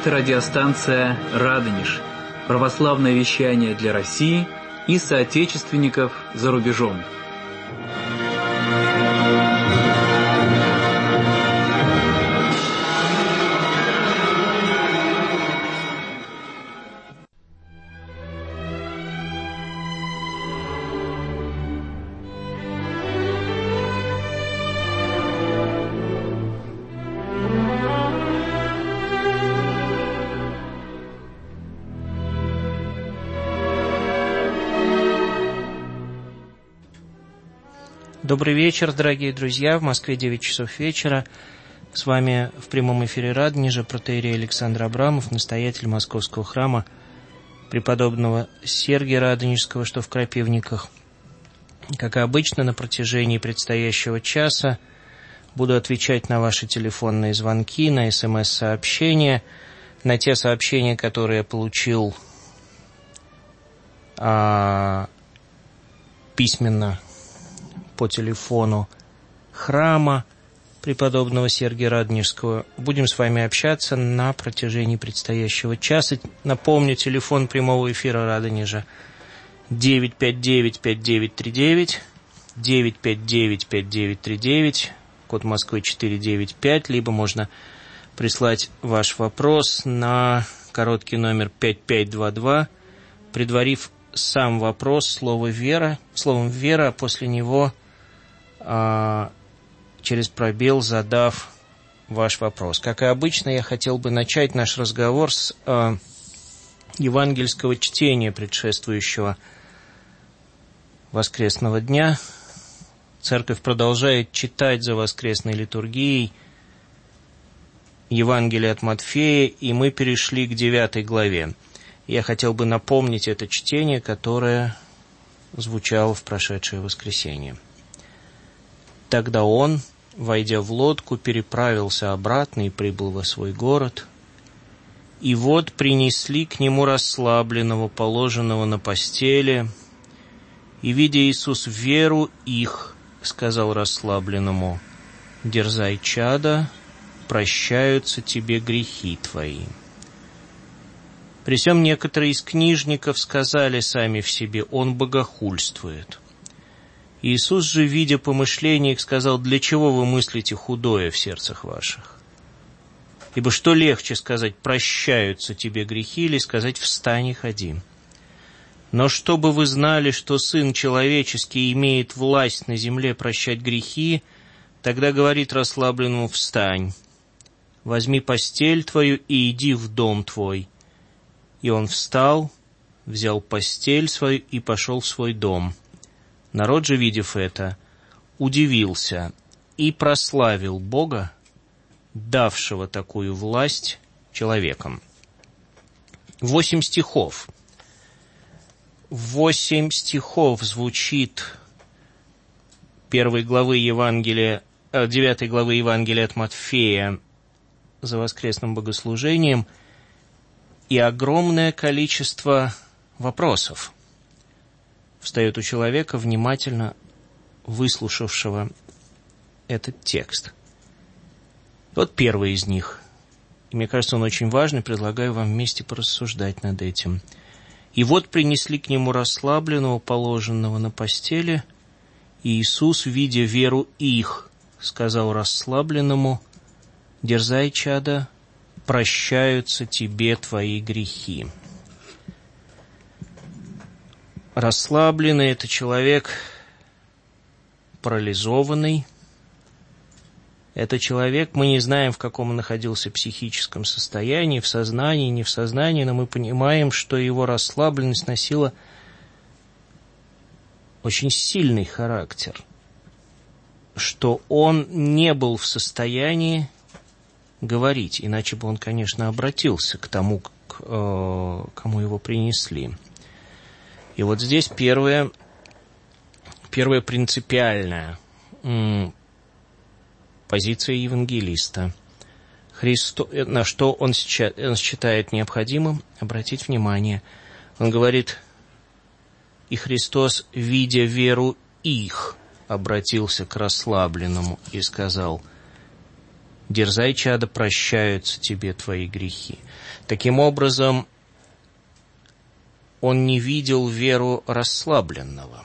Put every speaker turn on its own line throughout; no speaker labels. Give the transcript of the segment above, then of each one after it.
Это радиостанция «Радонеж», православное вещание для России и соотечественников за рубежом.
Добрый вечер, дорогие друзья. В Москве 9 часов вечера. С вами в прямом эфире Радонежа протоиерей Александр Абрамов, настоятель Московского храма преподобного Сергия Радонежского, что в Крапивниках. Как и обычно, на протяжении предстоящего часа буду отвечать на ваши телефонные звонки, на СМС-сообщения, на те сообщения, которые я получил письменно по телефону храма преподобного Сергия Радонежского. Будем с вами общаться на протяжении предстоящего часа. Напомню, телефон прямого эфира Радонежа 959-5939, 959-5939, код Москвы 495, либо можно прислать ваш вопрос на короткий номер 5522, предварив сам вопрос словом «вера», а после него через пробел задав ваш вопрос. Как и обычно, я хотел бы начать наш разговор с евангельского чтения, предшествующего воскресного дня. Церковь продолжает читать за воскресной литургией Евангелие от Матфея, и мы перешли к 9 главе. Я хотел бы напомнить это чтение, которое звучало в прошедшее воскресенье. Тогда он, войдя в лодку, переправился обратно и прибыл во свой город. И вот принесли к нему расслабленного, положенного на постели, и, видя Иисус веру их, сказал расслабленному: «Дерзай, чадо, прощаются тебе грехи твои». При сем некоторые из книжников сказали сами в себе: «Он богохульствует». Иисус же, видя помышления их, сказал: «Для чего вы мыслите худое в сердцах ваших? Ибо что легче сказать: прощаются тебе грехи, или сказать: встань и ходи? Но чтобы вы знали, что Сын Человеческий имеет власть на земле прощать грехи, тогда говорит расслабленному: встань, возьми постель твою и иди в дом твой. И он встал, взял постель свою и пошел в свой дом. Народ же, видев это, удивился и прославил Бога, давшего такую власть человекам». 8 стихов. 8 стихов звучит 9 главы Евангелия от Матфея за воскресным богослужением, и огромное количество вопросов встает у человека, внимательно выслушавшего этот текст. Вот первый из них. И мне кажется, он очень важный, предлагаю вам вместе порассуждать над этим. «И вот принесли к нему расслабленного, положенного на постели, и Иисус, видя веру их, сказал расслабленному: дерзай, чадо, прощаются тебе твои грехи». Расслабленный – это человек парализованный. Это человек, мы не знаем, в каком он находился психическом состоянии, в сознании, не в сознании, но мы понимаем, что его расслабленность носила очень сильный характер, что он не был в состоянии говорить, иначе бы он, конечно, обратился к тому, кому его принесли. И вот здесь первая принципиальная позиция евангелиста. На что он считает необходимым обратить внимание. Он говорит: «И Христос, видя веру их, обратился к расслабленному и сказал: Дерзай, чадо, прощаются тебе твои грехи. Таким образом, он не видел веру расслабленного.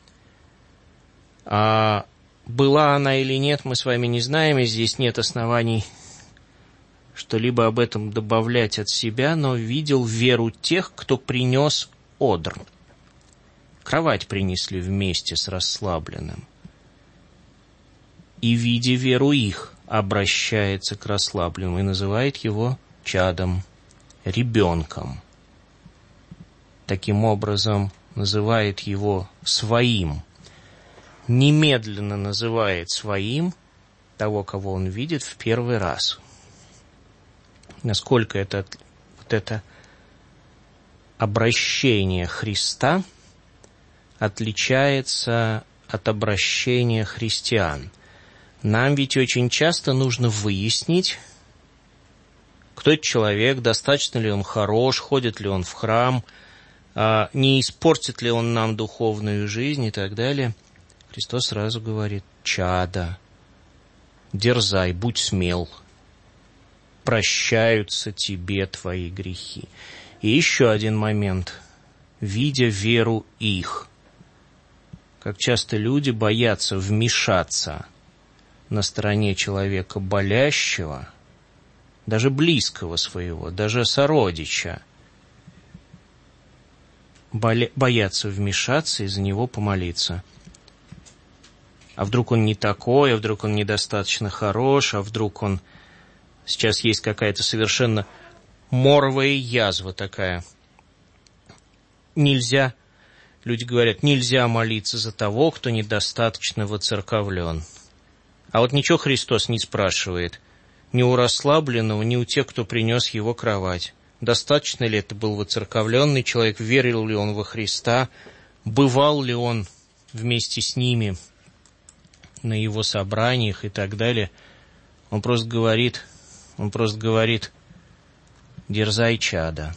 А была она или нет, мы с вами не знаем, и здесь нет оснований что-либо об этом добавлять от себя, но видел веру тех, кто принес одр. Кровать принесли вместе с расслабленным. И, видя веру их, обращается к расслабленному и называет его чадом, ребенком. Таким образом, называет его своим. Немедленно называет своим того, кого он видит в первый раз. Насколько это обращение Христа отличается от обращения христиан. Нам ведь очень часто нужно выяснить, кто этот человек, достаточно ли он хорош, ходит ли он в храм, не испортит ли он нам духовную жизнь и так далее. Христос сразу говорит: чадо, дерзай, будь смел, прощаются тебе твои грехи. И еще один момент. Видя веру их. Как часто люди боятся вмешаться на стороне человека болящего, даже близкого своего, даже сородича. Боятся вмешаться и за него помолиться. А вдруг он не такой, а вдруг он недостаточно хорош, а вдруг он... Сейчас есть какая-то совершенно моровая язва такая. Нельзя, люди говорят, нельзя молиться за того, кто недостаточно воцерковлен. А вот ничего Христос не спрашивает ни у расслабленного, ни у тех, кто принес его кровать. Достаточно ли это был воцерковленный человек, верил ли он во Христа, бывал ли он вместе с ними на его собраниях и так далее. Он просто говорит, дерзай, чадо.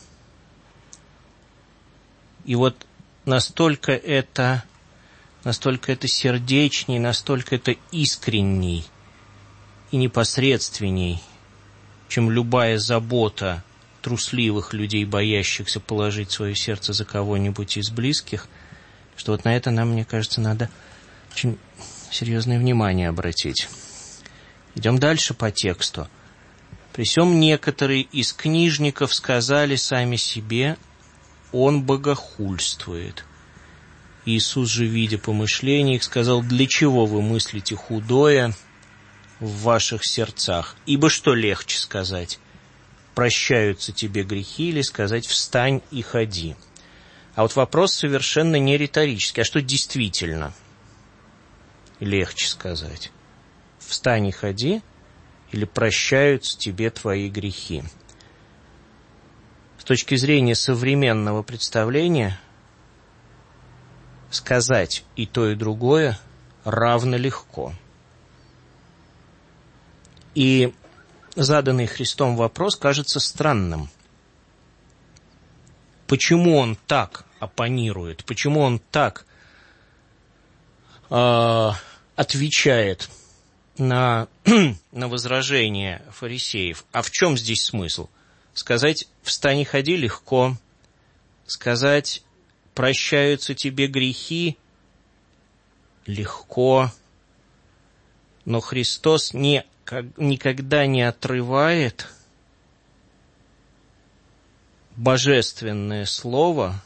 И вот настолько это сердечней, настолько это искренней и непосредственней, чем любая забота трусливых людей, боящихся положить свое сердце за кого-нибудь из близких, что вот на это нам, мне кажется, надо очень серьезное внимание обратить. Идем дальше по тексту. «При сем некоторые из книжников сказали сами себе: он богохульствует. Иисус же, видя помышления их, сказал: для чего вы мыслите худое в ваших сердцах? Ибо что легче сказать: прощаются тебе грехи, или сказать: встань и ходи? А вот вопрос совершенно не риторический. А что действительно легче сказать? Встань и ходи, или прощаются тебе твои грехи? С точки зрения современного представления, сказать и то, и другое равно легко. И заданный Христом вопрос кажется странным. Почему он так оппонирует? Почему он так отвечает на возражения фарисеев? А в чем здесь смысл? Сказать «встань и ходи» легко. Сказать «прощаются тебе грехи» легко. Но Христос никогда не отрывает божественное слово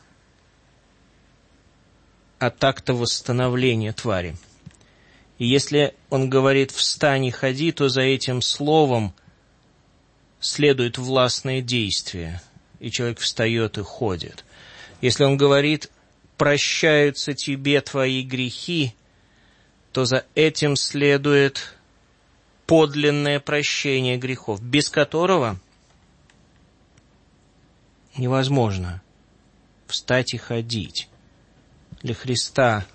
от акта восстановления твари. И если он говорит «встань и ходи», то за этим словом следует властное действие, и человек встает и ходит. Если он говорит «прощаются тебе твои грехи», то за этим следует подлинное прощение грехов, без которого невозможно встать и ходить. Для Христа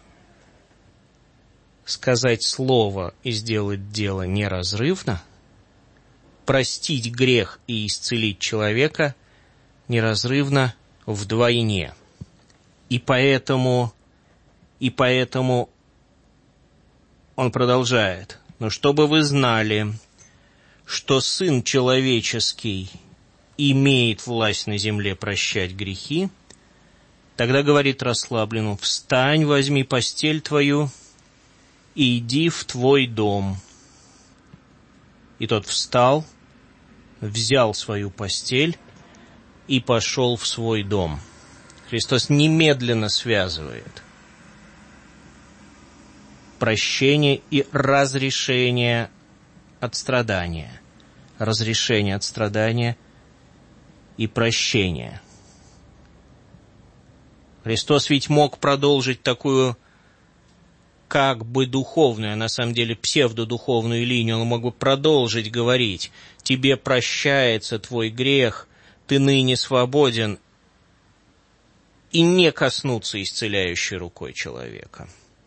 сказать слово и сделать дело неразрывно, простить грех и исцелить человека неразрывно вдвойне. И поэтому он продолжает: «Но чтобы вы знали, что Сын Человеческий имеет власть на земле прощать грехи, тогда говорит расслабленному: «Встань, возьми постель твою и иди в твой дом». И тот встал, взял свою постель и пошел в свой дом. Христос немедленно связывает прощение и разрешение от страдания. Разрешение от страдания и прощение. Христос ведь мог продолжить такую как бы духовную, а на самом деле псевдодуховную линию. Он мог бы продолжить говорить: «Тебе прощается твой грех, ты ныне свободен», и не коснуться исцеляющей рукой человека.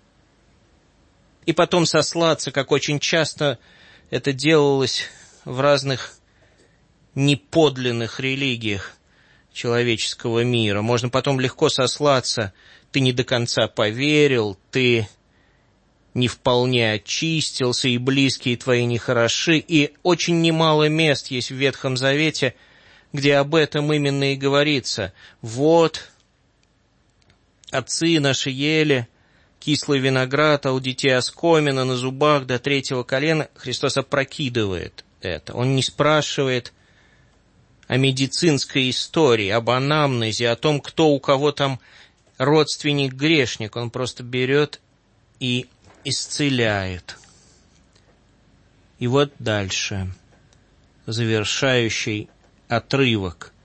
И потом сослаться, как очень часто это делалось в разных неподлинных религиях человеческого мира. Можно потом легко сослаться: ты не до конца поверил, ты не вполне очистился, и близкие твои нехороши. И очень немало мест есть в Ветхом Завете, где об этом именно и говорится. Вот отцы наши ели кислый виноград, а у детей оскомина на зубах до 3-го колена. Христос опрокидывает это. Он не спрашивает о медицинской истории, об анамнезе, о том, кто у кого там родственник-грешник. Он просто берет и исцеляет. И вот дальше завершающий отрывок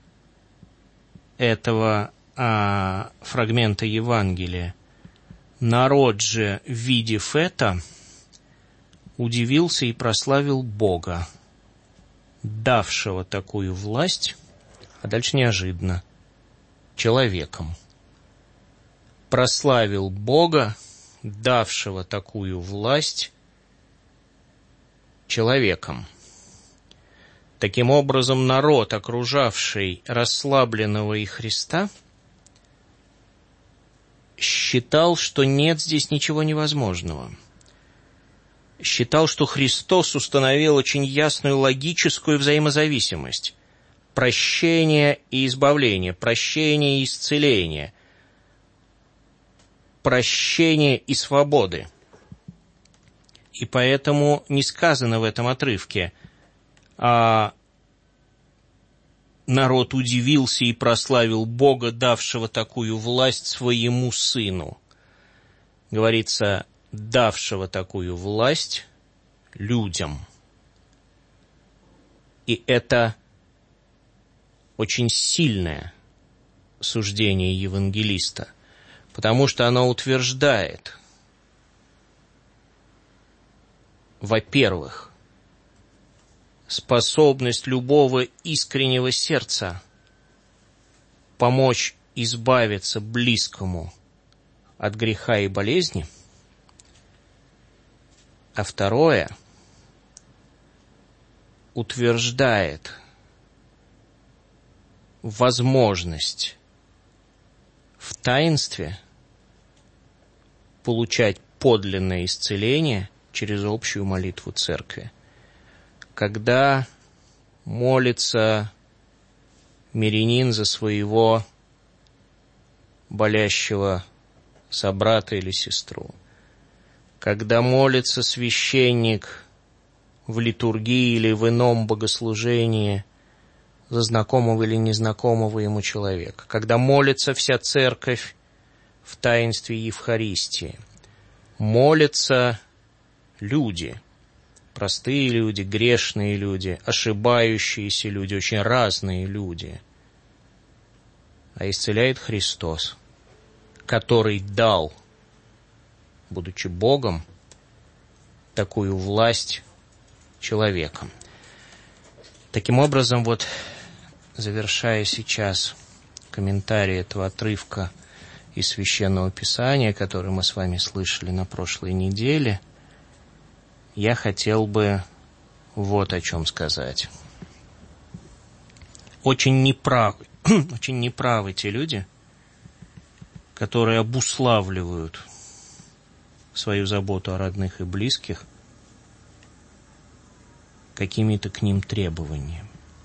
этого фрагмента Евангелия. «Народ же, видев это, удивился и прославил Бога, давшего такую власть», а дальше неожиданно, «человеком». Прославил Бога, давшего такую власть, человеком. Таким образом, народ, окружавший расслабленного и Христа, считал, что нет здесь ничего невозможного. Считал, что Христос установил очень ясную логическую взаимозависимость. Прощение и избавление, прощение и исцеление, прощение и свободы. И поэтому не сказано в этом отрывке: народ удивился и прославил Бога, давшего такую власть своему Сыну. Говорится: давшего такую власть людям. И это очень сильное суждение евангелиста, потому что оно утверждает, во-первых, способность любого искреннего сердца помочь избавиться близкому от греха и болезни, а второе, утверждает возможность в таинстве получать подлинное исцеление через общую молитву Церкви. Когда молится мирянин за своего болящего собрата или сестру, когда молится священник в литургии или в ином богослужении за знакомого или незнакомого ему человека, когда молится вся церковь в таинстве Евхаристии, молятся люди, простые люди, грешные люди, ошибающиеся люди, очень разные люди, а исцеляет Христос, который дал, будучи Богом, такую власть человеком. Таким образом, вот, завершая сейчас комментарий этого отрывка из Священного Писания, который мы с вами слышали на прошлой неделе, я хотел бы вот о чем сказать. Очень неправы те люди, которые обуславливают свою заботу о родных и близких какими-то к ним требованиями.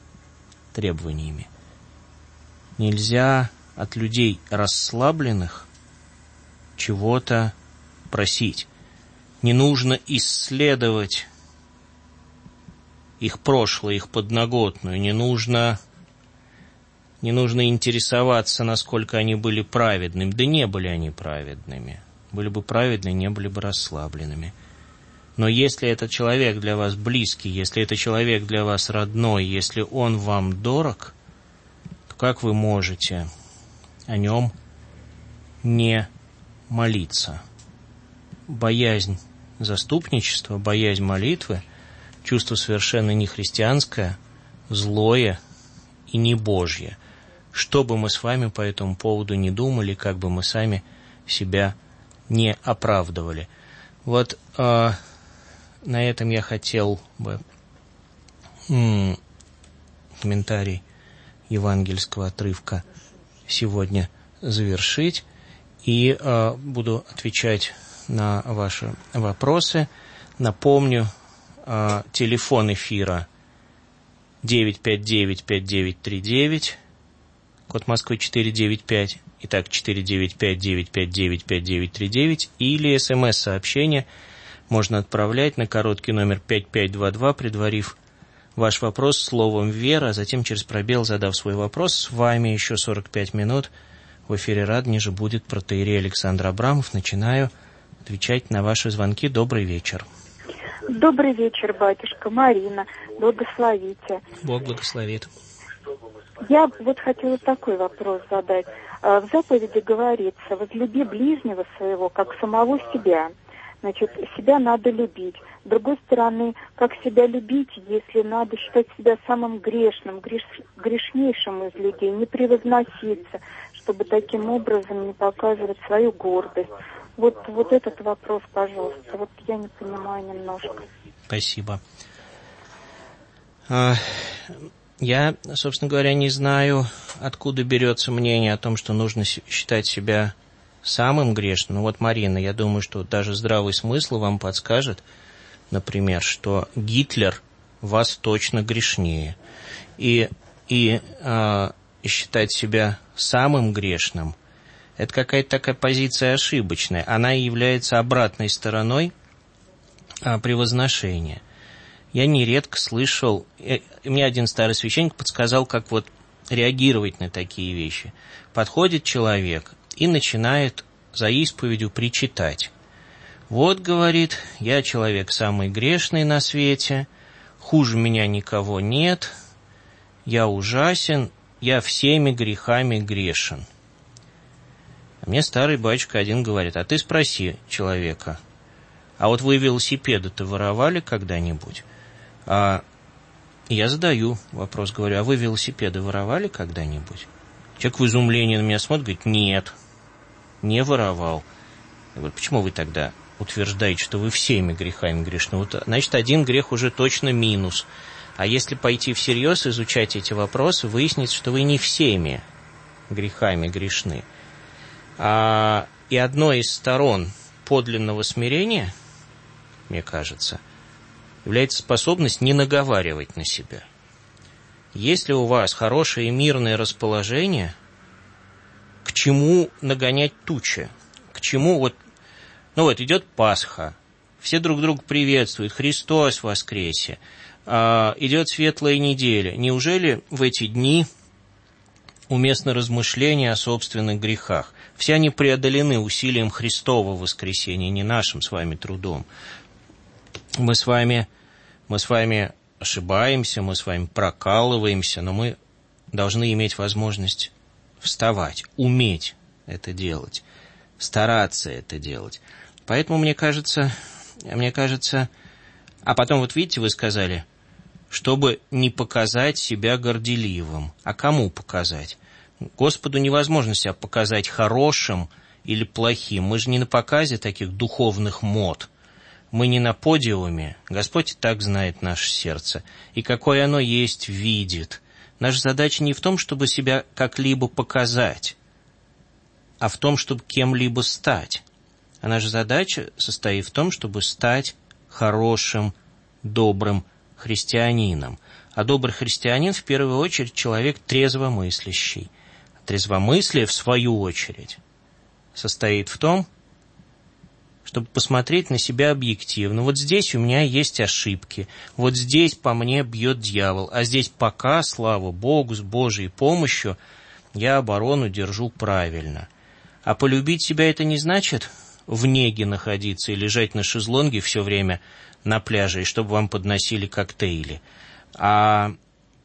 Нельзя от людей расслабленных чего-то просить. Не нужно исследовать их прошлое, их подноготную. Не нужно интересоваться, насколько они были праведными. Да не были они праведными. Были бы праведны, не были бы расслабленными. Но если этот человек для вас близкий, если это человек для вас родной, если он вам дорог, то как вы можете о нем не молиться? Боязнь заступничества, боязнь молитвы — чувство совершенно не христианское, злое и не Божье. Что бы мы с вами по этому поводу не думали, как бы мы сами себя не оправдывали. Вот на этом я хотел бы комментарий евангельского отрывка сегодня завершить. И буду отвечать на ваши вопросы. Напомню, телефон эфира 959-5939, код Москвы 495, итак, 495-959-5939, или СМС-сообщение можно отправлять на короткий номер 5522, предварив ваш вопрос словом «Вера», а затем через пробел, задав свой вопрос. С вами еще 45 минут. В эфире Радонежа будет протоиерей Александр Абрамов. Начинаю отвечать на ваши звонки. Добрый вечер.
Добрый вечер, батюшка. Марина. Благословите.
Бог благословит.
Я вот хотела такой вопрос задать. В заповеди говорится: возлюби ближнего своего, как самого себя. Значит, себя надо любить. С другой стороны, как себя любить, если надо считать себя самым грешным, грешнейшим из людей, не превозноситься, чтобы таким образом не показывать свою гордость. Вот этот вопрос, пожалуйста. Вот я не понимаю немножко.
Спасибо. Я, собственно говоря, не знаю, откуда берется мнение о том, что нужно считать себя самым грешным. Вот, Марина, я думаю, что даже здравый смысл вам подскажет, например, что Гитлер вас точно грешнее. И считать себя самым грешным — это какая-то такая позиция ошибочная. Она является обратной стороной превозношения. Я нередко слышал, мне один старый священник подсказал, как вот реагировать на такие вещи. Подходит человек и начинает за исповедью причитать. Вот, говорит, я человек самый грешный на свете, хуже меня никого нет, я ужасен, я всеми грехами грешен. А мне старый батюшка один говорит: а ты спроси человека, а вот вы велосипеды-то воровали когда-нибудь? Я задаю вопрос, говорю: а вы велосипеды воровали когда-нибудь? Человек в изумлении на меня смотрит, говорит: нет, не воровал. Я говорю: почему вы тогда утверждаете, что вы всеми грехами грешны? Вот, значит, один грех уже точно минус. А если пойти всерьез изучать эти вопросы, выяснится, что вы не всеми грехами грешны. И одной из сторон подлинного смирения, мне кажется, является способность не наговаривать на себя. Если у вас хорошее и мирное расположение, к чему нагонять тучи? К чему вот идет Пасха, все друг друга приветствуют, Христос воскресе, идет светлая неделя. Неужели в эти дни уместно размышления о собственных грехах? Все они преодолены усилием Христова воскресения, не нашим с вами трудом. Мы с вами ошибаемся, мы с вами прокалываемся, но мы должны иметь возможность вставать, уметь это делать, стараться это делать. Поэтому мне кажется, а потом вот видите, вы сказали, чтобы не показать себя горделивым. А кому показать? Господу невозможно себя показать хорошим или плохим. Мы же не на показе таких духовных мод. Мы не на подиуме. Господь и так знает наше сердце. И какое оно есть, видит. Наша задача не в том, чтобы себя как-либо показать, а в том, чтобы кем-либо стать. А наша задача состоит в том, чтобы стать хорошим, добрым христианином. А добрый христианин, в первую очередь, человек трезвомыслящий. Трезвомыслие, в свою очередь, состоит в том, чтобы посмотреть на себя объективно. Вот здесь у меня есть ошибки, вот здесь по мне бьет дьявол, а здесь пока, слава Богу, с Божьей помощью я оборону держу правильно. А полюбить себя это не значит в неге находиться и лежать на шезлонге все время на пляже, и чтобы вам подносили коктейли, а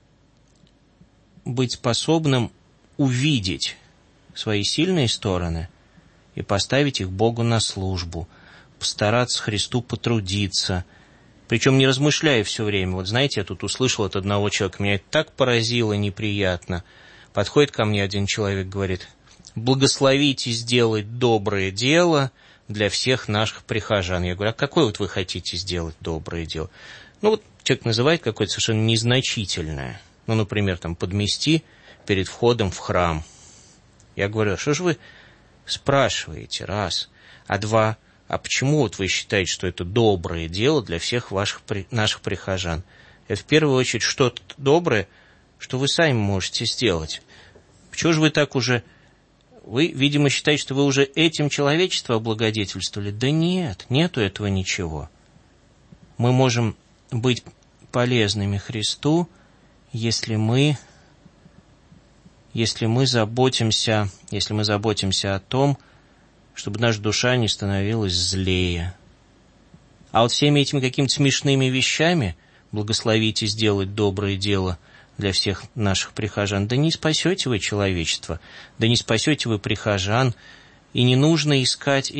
быть способным увидеть свои сильные стороны и поставить их Богу на службу, постараться Христу потрудиться, причем не размышляя все время. Вот знаете, я тут услышал от одного человека, меня это так поразило неприятно. Подходит ко мне один человек, говорит: благословите сделать доброе дело для всех наших прихожан. Я говорю: а какое вот вы хотите сделать доброе дело? Ну вот человек называет какое-то совершенно незначительное. Ну, например, там, подмести перед входом в храм. Я говорю: а что же вы спрашиваете, раз, а два, а почему вот вы считаете, что это доброе дело для всех наших прихожан? Это в первую очередь что-то доброе, что вы сами можете сделать. Почему же вы так уже... Вы, видимо, считаете, что вы уже этим человечество облагодетельствовали? Да нет, нету этого ничего. Мы можем быть полезными Христу, если мы заботимся о том, чтобы наша душа не становилась злее. А вот всеми этими какими-то смешными вещами, благословите сделать доброе дело для всех наших прихожан, да не спасете вы человечество, да не спасете вы прихожан, и не нужно искать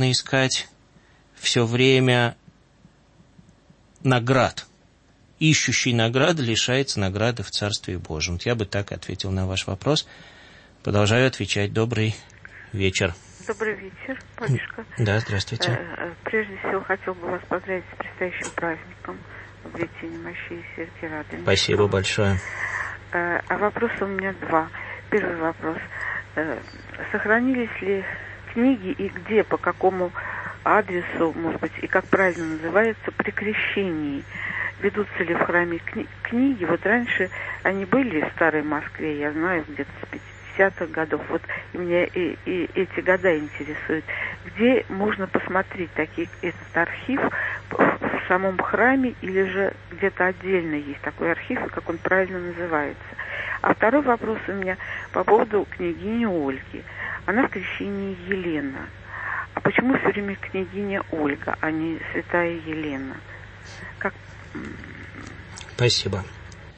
все время наград. Ищущий награды лишается награды в Царстве Божьем. Вот я бы так ответил на ваш вопрос. Продолжаю отвечать. Добрый вечер.
Добрый вечер, батюшка.
Да, здравствуйте.
Прежде всего, хотел бы вас поздравить с предстоящим праздником обретения мощей и Сверки Радонежской.
Спасибо большое.
А вопросы у меня два. Первый вопрос. Сохранились ли книги и где, по какому адресу, может быть, и как правильно называется, при крещении? Ведутся ли в храме книги? Вот раньше они были в Старой Москве, я знаю, где-то с 50-х годов. Вот меня и эти года интересуют. Где можно посмотреть этот архив в самом храме или же где-то отдельно есть такой архив, и как он правильно называется? А второй вопрос у меня по поводу княгини Ольги. Она в крещении Елена. А почему все время княгиня Ольга, а не святая Елена? Как...
Спасибо.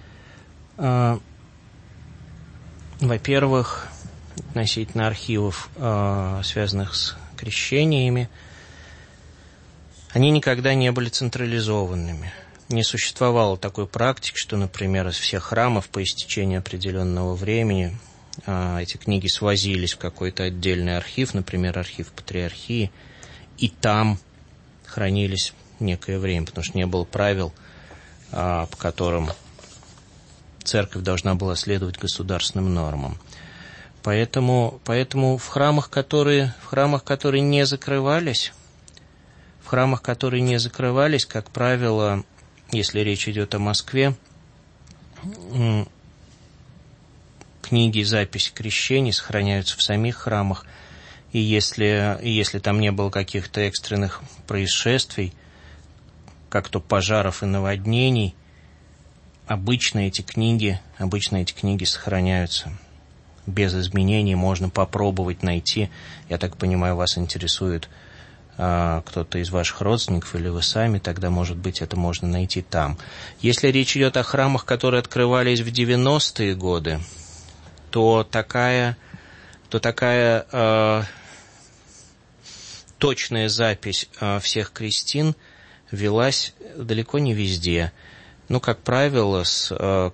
Во-первых, относительно архивов, связанных с крещениями, они никогда не были централизованными. Не существовало такой практики, что, например, из всех храмов по истечении определенного времени эти книги свозились в какой-то отдельный архив, например, архив Патриархии, и там хранились некое время, потому что не было правил, по которым церковь должна была следовать государственным нормам. Поэтому в храмах, которые не закрывались, как правило, если речь идет о Москве, книги и записи крещений сохраняются в самих храмах, и если там не было каких-то экстренных происшествий, как то пожаров и наводнений, обычно эти книги сохраняются без изменений, можно попробовать найти. Я так понимаю, вас интересует кто-то из ваших родственников или вы сами, тогда, может быть, это можно найти там. Если речь идет о храмах, которые открывались в 90-е годы, то такая точная запись всех крестин велась далеко не везде. Ну, как правило, с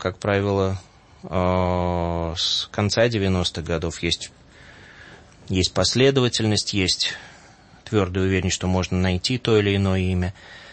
конца 90-х годов есть последовательность, есть твердая уверенность, что можно найти то или иное имя.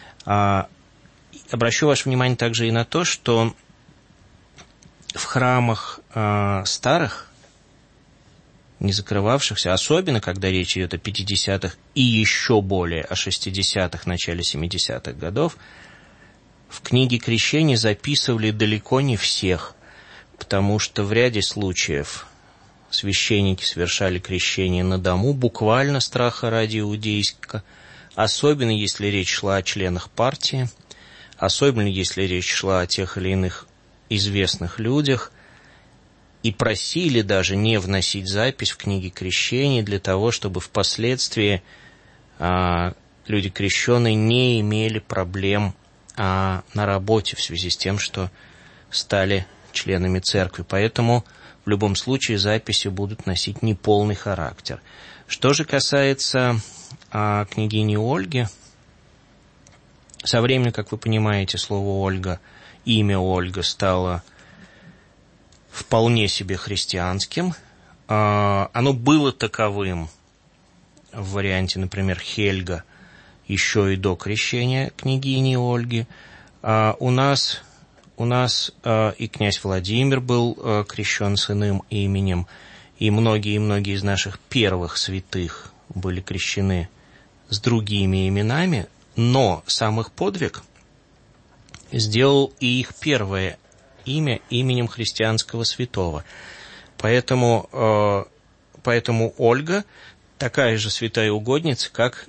Обращу ваше внимание также и на то, что в храмах старых, не закрывавшихся, особенно когда речь идет о 50-х и еще более о 60-х, начале 70-х годов, в книге крещения записывали далеко не всех, потому что в ряде случаев священники совершали крещение на дому, буквально страха ради иудейского, особенно если речь шла о членах партии, особенно если речь шла о тех или иных известных людях, и просили даже не вносить запись в книги крещения для того, чтобы впоследствии люди крещенные не имели проблем на работе в связи с тем, что стали членами церкви. Поэтому в любом случае записи будут носить неполный характер. Что же касается княгини Ольги, со временем, как вы понимаете, слово «Ольга», имя Ольга стало вполне себе христианским. Оно было таковым в варианте, например, Хельга еще и до крещения княгини Ольги. У нас и князь Владимир был крещен с иным именем, и многие из наших первых святых были крещены с другими именами, но сам их подвиг сделал и их первое имя именем христианского святого. Поэтому Ольга такая же святая угодница, как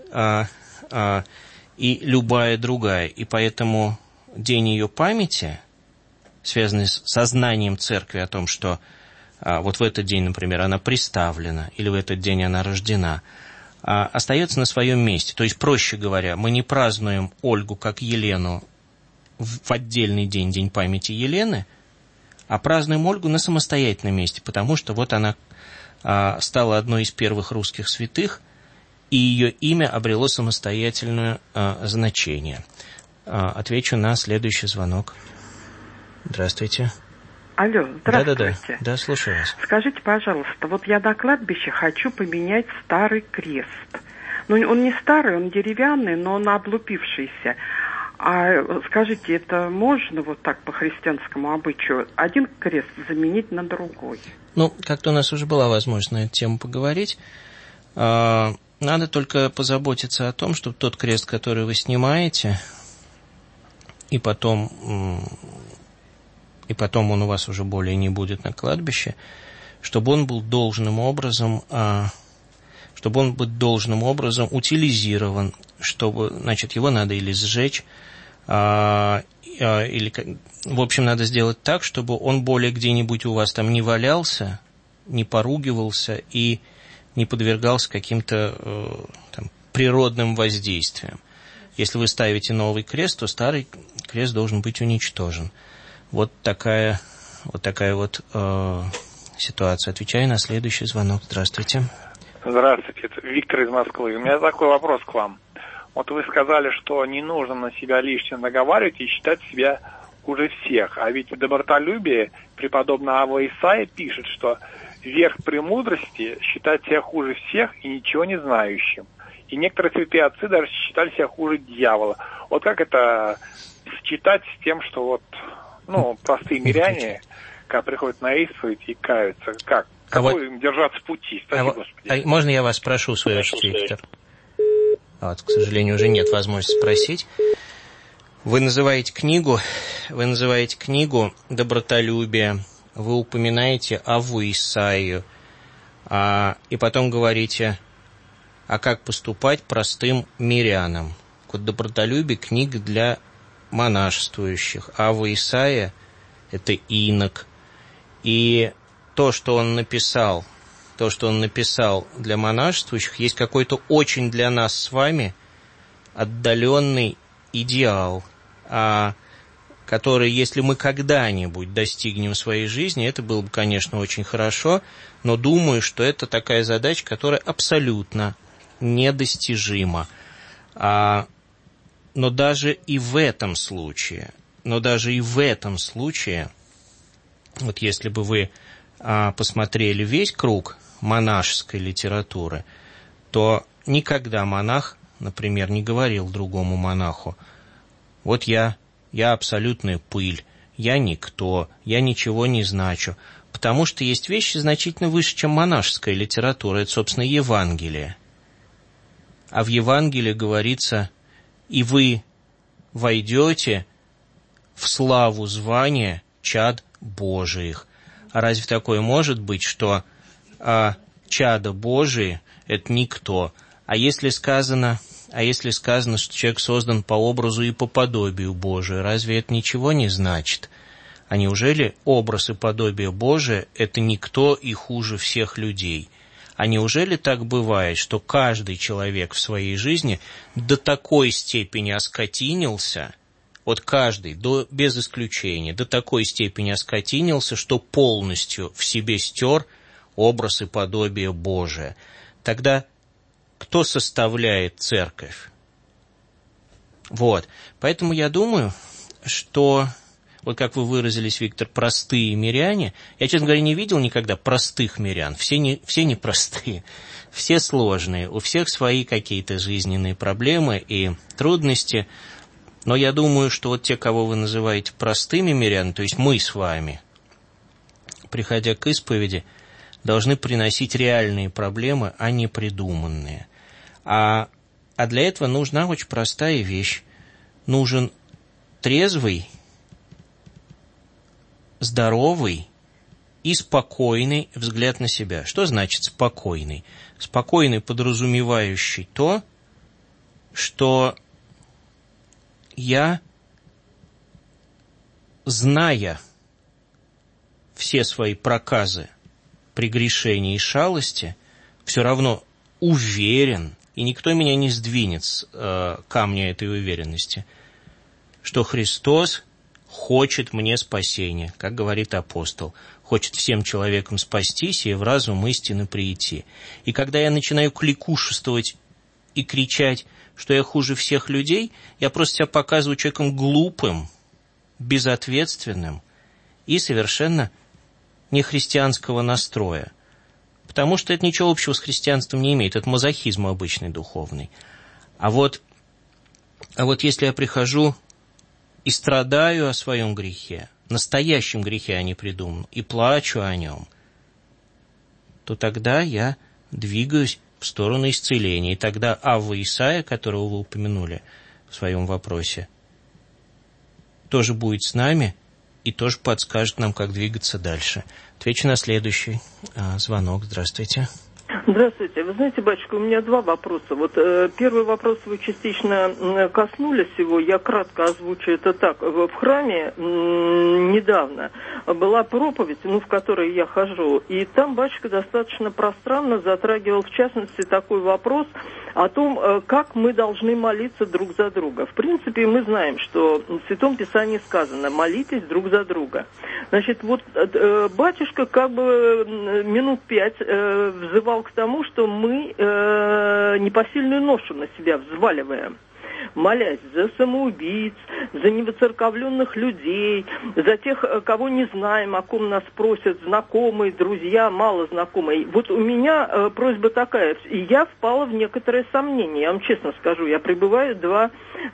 и любая другая. И поэтому день ее памяти, связанный с сознанием церкви о том, что вот в этот день, например, она представлена, или в этот день она рождена, остается на своем месте. То есть, проще говоря, мы не празднуем Ольгу как Елену в отдельный день, день памяти Елены, а празднуем Ольгу на самостоятельном месте, потому что вот она стала одной из первых русских святых, и ее имя обрело самостоятельное значение. Отвечу на следующий звонок. Здравствуйте.
Алло, здравствуйте.
Да, слушаю вас.
Скажите, пожалуйста, вот я на кладбище хочу поменять старый крест. Ну, он не старый, он деревянный, но он облупившийся. А скажите, это можно вот так по христианскому обычаю один крест заменить на другой?
Ну, как-то у нас уже была возможность на эту тему поговорить. Надо только позаботиться о том, чтобы тот крест, который вы снимаете, и потом он у вас уже более не будет на кладбище, чтобы он был должным образом утилизирован, чтобы, значит, его надо или сжечь, или, в общем, надо сделать так, чтобы он более где-нибудь у вас там не валялся, не поругивался и не подвергался каким-то природным воздействиям. Если вы ставите новый крест, то старый крест должен быть уничтожен. Вот такая ситуация. Отвечаю на следующий звонок. Здравствуйте.
Здравствуйте, это Виктор из Москвы. У меня такой вопрос к вам. Вот вы сказали, что не нужно на себя лишнего наговаривать и считать себя хуже всех. А ведь в добротолюбии преподобный Авва Исаия пишет, что верх премудрости считать себя хуже всех и ничего не знающим. И некоторые святые отцы даже считали себя хуже дьявола. Вот как это сочетать с тем, что простые миряне, когда приходят на исповедь и каются, какой им держаться пути? Спасибо, Господи.
Можно я вас спрошу, свой отец Виктор? Вот, к сожалению, уже нет возможности спросить. Вы называете книгу «Добротолюбие», вы упоминаете Авву Исаию, и потом говорите, а как поступать простым мирянам. Вот «Добротолюбие» — книга для монашествующих. Авва Исаия — это инок. И то, что он написал для монашествующих, есть какой-то очень для нас с вами отдаленный идеал, который, если мы когда-нибудь достигнем в своей жизни, это было бы, конечно, очень хорошо, но думаю, что это такая задача, которая абсолютно недостижима. Но даже и в этом случае, вот если бы вы посмотрели весь круг монашеской литературы, то никогда монах, например, не говорил другому монаху: вот я абсолютная пыль, я никто, я ничего не значу. Потому что есть вещи значительно выше, чем монашеская литература. Это, собственно, Евангелие. А в Евангелии говорится: и вы войдете в славу звания чад Божиих. А разве такое может быть, что чада Божии – это никто? А если сказано, что человек создан по образу и по подобию Божию, разве это ничего не значит? А неужели образ и подобие Божие – это никто и хуже всех людей? А неужели так бывает, что каждый человек в своей жизни до такой степени оскотинился, вот каждый, без исключения, до такой степени оскотинился, что полностью в себе стер образ и подобие Божие? Тогда кто составляет церковь? Вот. Поэтому я думаю, что, вот как вы выразились, Виктор, простые миряне, я, честно говоря, не видел никогда простых мирян. Все непростые, все сложные, у всех свои какие-то жизненные проблемы и трудности. Но я думаю, что вот те, кого вы называете простыми мирянами, то есть мы с вами, приходя к исповеди, должны приносить реальные проблемы, а не придуманные. А для этого нужна очень простая вещь. Нужен трезвый, здоровый и спокойный взгляд на себя. Что значит спокойный? Спокойный, подразумевающий то, что я, зная все свои проказы, прегрешения и шалости, все равно уверен, и никто меня не сдвинет с камня этой уверенности, что Христос хочет мне спасения, как говорит апостол, хочет всем человекам спастись и в разум истины прийти. И когда я начинаю кликушествовать и кричать, что я хуже всех людей, я просто себя показываю человеком глупым, безответственным и совершенно нехристианского настроя. Потому что это ничего общего с христианством не имеет, это мазохизм обычный духовный. А вот если я прихожу и страдаю о своем грехе, настоящем грехе, а не придуманном, и плачу о нем, то тогда я двигаюсь в сторону исцеления. И тогда Авва Исаия, которого вы упомянули в своем вопросе, тоже будет с нами и тоже подскажет нам, как двигаться дальше. Отвечу на следующий звонок. Здравствуйте.
Здравствуйте. Вы знаете, батюшка, у меня два вопроса. Вот первый вопрос вы частично коснулись его, я кратко озвучу это так. В храме недавно была проповедь, в которой я хожу, и там батюшка достаточно пространно затрагивал, в частности, такой вопрос о том, как мы должны молиться друг за друга. В принципе, мы знаем, что в Святом Писании сказано: молитесь друг за друга. Значит, вот батюшка как бы минут 5 взывал к тому, что мы непосильную ношу на себя взваливаем, молясь за самоубийц, за невоцерковленных людей, за тех, кого не знаем, о ком нас просят знакомые, друзья, мало знакомые. Вот у меня просьба такая, и я впала в некоторое сомнение, я вам честно скажу, я пребываю 2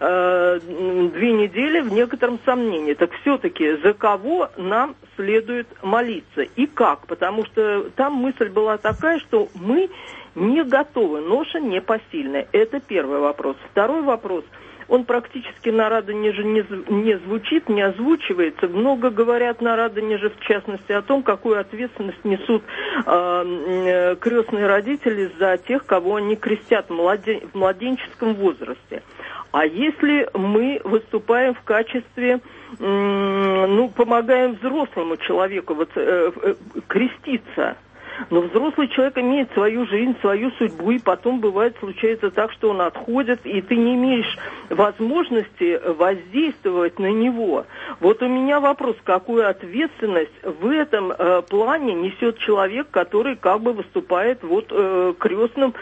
недели в некотором сомнении. Так все-таки за кого нам следует молиться и как? Потому что там мысль была такая, что мы не готовы, ноша непосильная. Это первый вопрос. Второй вопрос, он практически на Радонеже не звучит, не озвучивается. Много говорят на Радонеже, в частности, о том, какую ответственность несут крестные родители за тех, кого они крестят в младенческом возрасте. А если мы выступаем в качестве, помогаем взрослому человеку креститься, но взрослый человек имеет свою жизнь, свою судьбу, и потом бывает, случается так, что он отходит, и ты не имеешь возможности воздействовать на него. Вот у меня вопрос, какую ответственность в этом плане несет человек, который как бы выступает крестным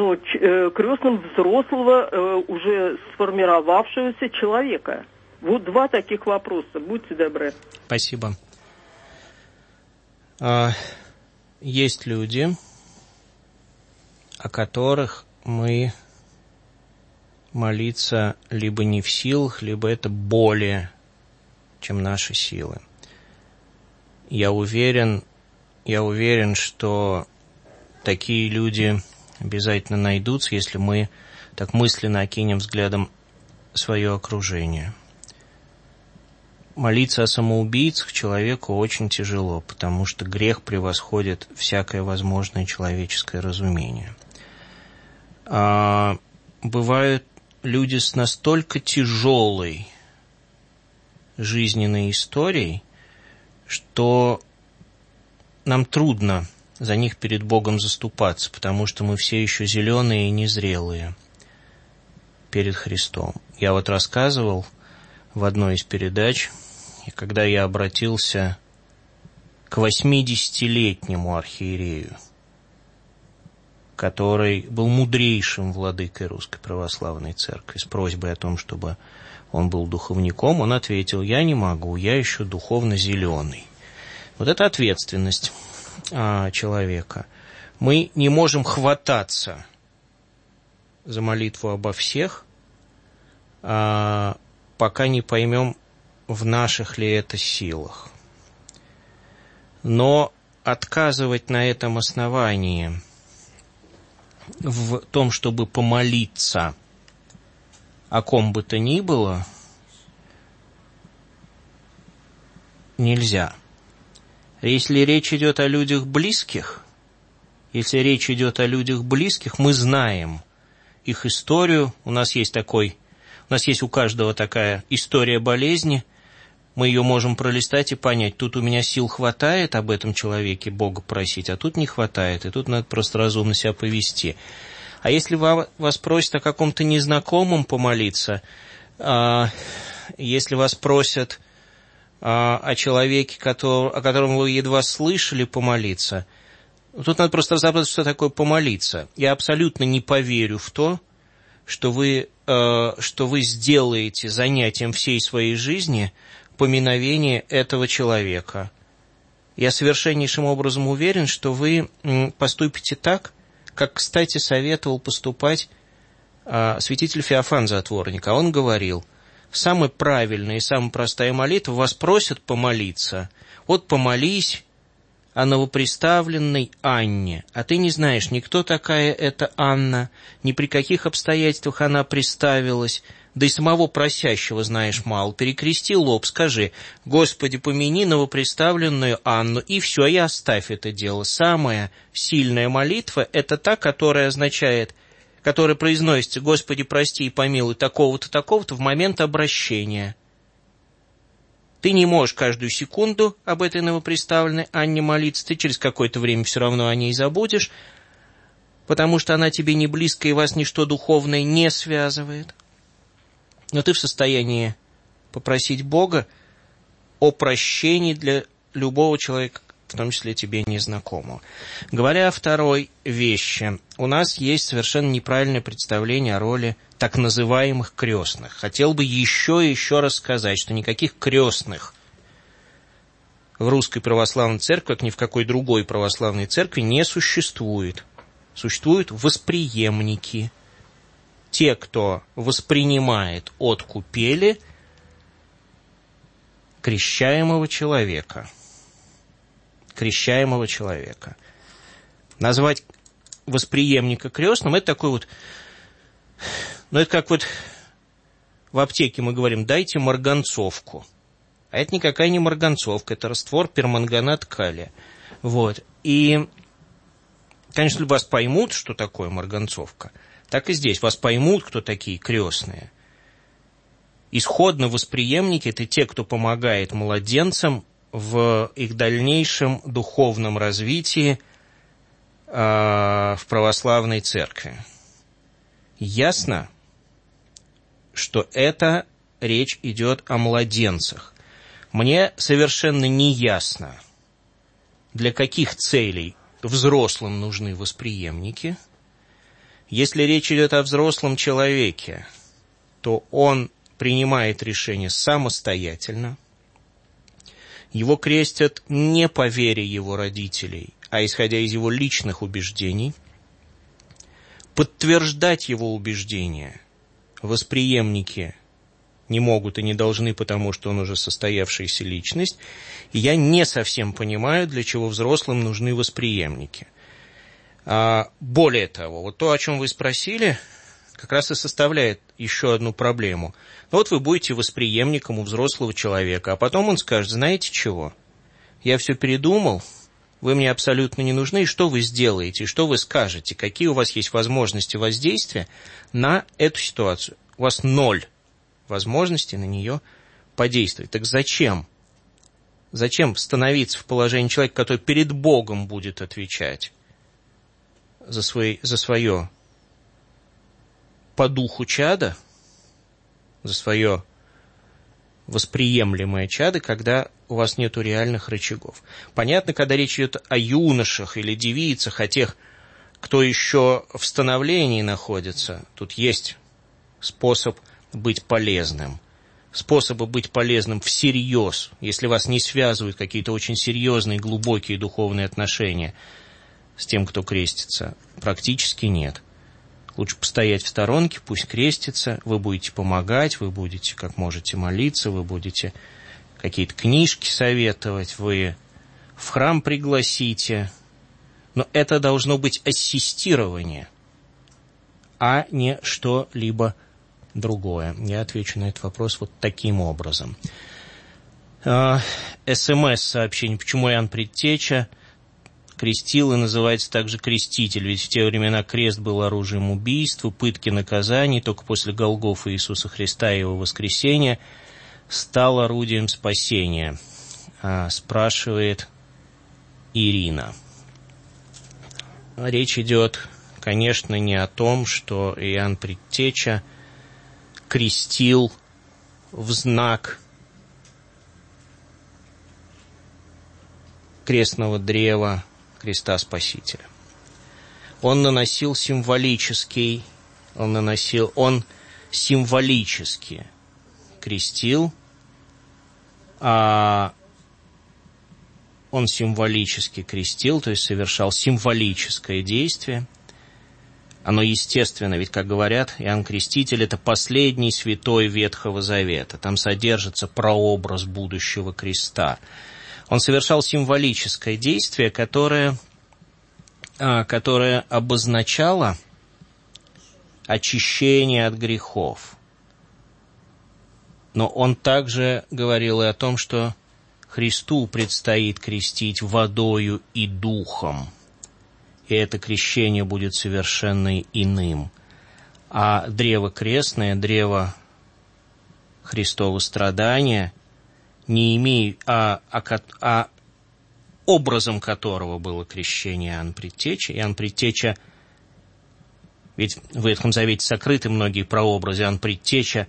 взрослого, уже сформировавшегося человека. Вот 2 таких вопроса. Будьте добры.
Спасибо. Есть люди, о которых мы молиться либо не в силах, либо это более, чем наши силы. Я уверен, что такие люди обязательно найдутся, если мы так мысленно окинем взглядом свое окружение. молиться о самоубийцах человеку очень тяжело, потому что грех превосходит всякое возможное человеческое разумение. Бывают люди с настолько тяжелой жизненной историей, что нам трудно за них перед Богом заступаться, потому что мы все еще зеленые и незрелые перед Христом. Я вот рассказывал в одной из передач, когда я обратился к 80-летнему архиерею, который был мудрейшим владыкой Русской Православной Церкви, с просьбой о том, чтобы он был духовником, он ответил: я не могу, я еще духовно зеленый. Вот это ответственность человека. Мы не можем хвататься за молитву обо всех, пока не поймем, в наших ли это силах. Но отказывать на этом основании в том, чтобы помолиться о ком бы то ни было, нельзя. Если речь идет о людях близких, мы знаем их историю, у нас есть у каждого такая история болезни, мы ее можем пролистать и понять, тут у меня сил хватает об этом человеке Бога просить, а тут не хватает, и тут надо просто разумно себя повести. А если вас просят о каком-то незнакомом помолиться, если вас просят о человеке, о котором вы едва слышали, помолиться, тут надо просто разобраться, что такое помолиться. Я абсолютно не поверю в то, что вы сделаете занятием всей своей жизни поминовение этого человека. Я совершеннейшим образом уверен, что вы поступите так, как, кстати, советовал поступать святитель Феофан Затворник. А он говорил: самая правильная и самая простая молитва, вас просят помолиться. Вот помолись о новоприставленной Анне, а ты не знаешь, ни кто такая эта Анна, ни при каких обстоятельствах она приставилась, да и самого просящего знаешь мало. Перекрести лоб, скажи: Господи, помяни новоприставленную Анну, и все, и оставь это дело. Самая сильная молитва – это та, которая произносится: Господи, прости и помилуй такого-то, такого-то в момент обращения. Ты не можешь каждую секунду об этой новоприставленной Анне молиться, ты через какое-то время все равно о ней забудешь, потому что она тебе не близка и вас ничто духовное не связывает. Но ты в состоянии попросить Бога о прощении для любого человека, в том числе тебе незнакомого. Говоря о второй вещи, у нас есть совершенно неправильное представление о роли так называемых крестных. Хотел бы еще и еще раз сказать, что никаких крестных в Русской Православной Церкви, как ни в какой другой православной церкви, не существует. Существуют восприемники. Те, кто воспринимает от купели крещаемого человека. Назвать восприемника крестным – это такой вот, это как вот в аптеке мы говорим: дайте марганцовку. А это никакая не марганцовка, это раствор перманганат калия. Вот. И, конечно, вас поймут, что такое марганцовка, так и здесь вас поймут, кто такие крестные. Исходно восприемники – это те, кто помогает младенцам в их дальнейшем духовном развитии в православной церкви. Ясно, что это речь идет о младенцах. Мне совершенно не ясно, для каких целей взрослым нужны восприемники. Если речь идет о взрослом человеке, то он принимает решение самостоятельно. Его крестят не по вере его родителей, а исходя из его личных убеждений. Подтверждать его убеждения восприемники не могут и не должны, потому что он уже состоявшаяся личность. И я не совсем понимаю, для чего взрослым нужны восприемники. Более того, вот то, о чем вы спросили, как раз и составляет еще одну проблему. Ну вот вы будете восприемником у взрослого человека, а потом он скажет: знаете чего, я все передумал, вы мне абсолютно не нужны, и что вы сделаете, что вы скажете, какие у вас есть возможности воздействия на эту ситуацию. У вас 0 возможностей на нее подействовать. Так зачем? Зачем становиться в положении человека, который перед Богом будет отвечать за свое по духу чадо, за свое восприемлемое чадо, когда у вас нет реальных рычагов. Понятно, когда речь идет о юношах или девицах, о тех, кто еще в становлении находится, тут есть способ быть полезным. Способы быть полезным всерьез, если вас не связывают какие-то очень серьезные, глубокие духовные отношения с тем, кто крестится, практически нет. Лучше постоять в сторонке, пусть крестится, вы будете помогать, вы будете, как можете, молиться, вы будете какие-то книжки советовать, вы в храм пригласите. Но это должно быть ассистирование, а не что-либо другое. Я отвечу на этот вопрос вот таким образом. СМС-сообщение. Почему Иоанн Предтеча крестил и называется также креститель? Ведь в те времена крест был оружием убийства, пытки, наказаний. Только после Голгофы Иисуса Христа и Его воскресения стал орудием спасения, спрашивает Ирина. Речь идет, конечно, не о том, что Иоанн Предтеча крестил в знак крестного древа креста Спасителя. Он наносил символически крестил, то есть совершал символическое действие. Оно естественно, ведь, как говорят, Иоанн Креститель – это последний святой Ветхого Завета. Там содержится прообраз будущего креста. Он совершал символическое действие, которое обозначало очищение от грехов. Но он также говорил и о том, что Христу предстоит крестить водою и духом. И это крещение будет совершенно иным. А древо крестное, древо Христова страдания, образом которого было крещение Иоанна Предтечи. Иоанн Предтеча, ведь в Ветхом Завете сокрыты многие прообразы. Иоанн Предтеча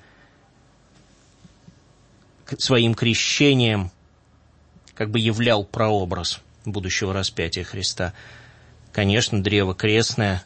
своим крещением как бы являл прообраз будущего распятия Христа. Конечно, древо крестное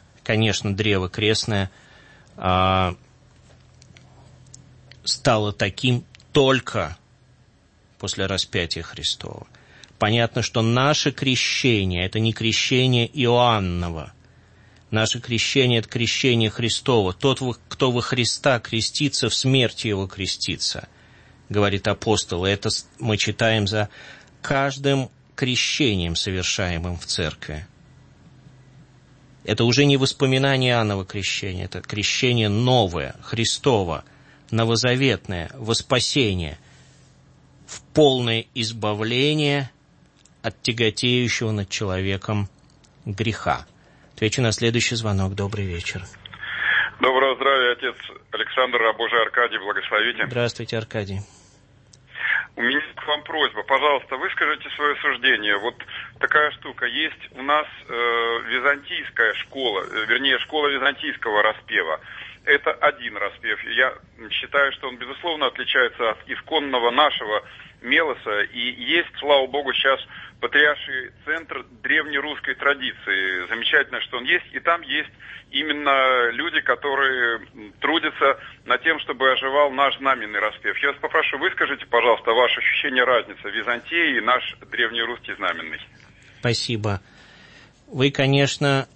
стало таким только после распятия Христова. Понятно, что наше крещение – это не крещение Иоанново. Наше крещение – это крещение Христово. Тот, кто во Христа крестится, в смерти его крестится, говорит апостол. И это мы читаем за каждым крещением, совершаемым в церкви. Это уже не воспоминание Иоаннова крещения, это крещение новое, Христово, новозаветное, во спасение, в полное избавление от тяготеющего над человеком греха. Отвечу на следующий звонок. Добрый вечер.
Доброго здравия, отец Александр, Божий Аркадий, благословите.
Здравствуйте, Аркадий.
У меня к вам просьба, пожалуйста, выскажите свое суждение. Вот такая штука. Есть у нас византийская школа, вернее, школа византийского распева. Это один распев. Я считаю, что он, безусловно, отличается от исконного нашего мелоса. И есть, слава богу, сейчас патриарший центр древнерусской традиции. Замечательно, что он есть. И там есть именно люди, которые трудятся над тем, чтобы оживал наш знаменный распев. Я вас попрошу, выскажите, пожалуйста, ваше ощущение разницы Византии и наш древнерусский знаменный.
Спасибо. Вы, конечно,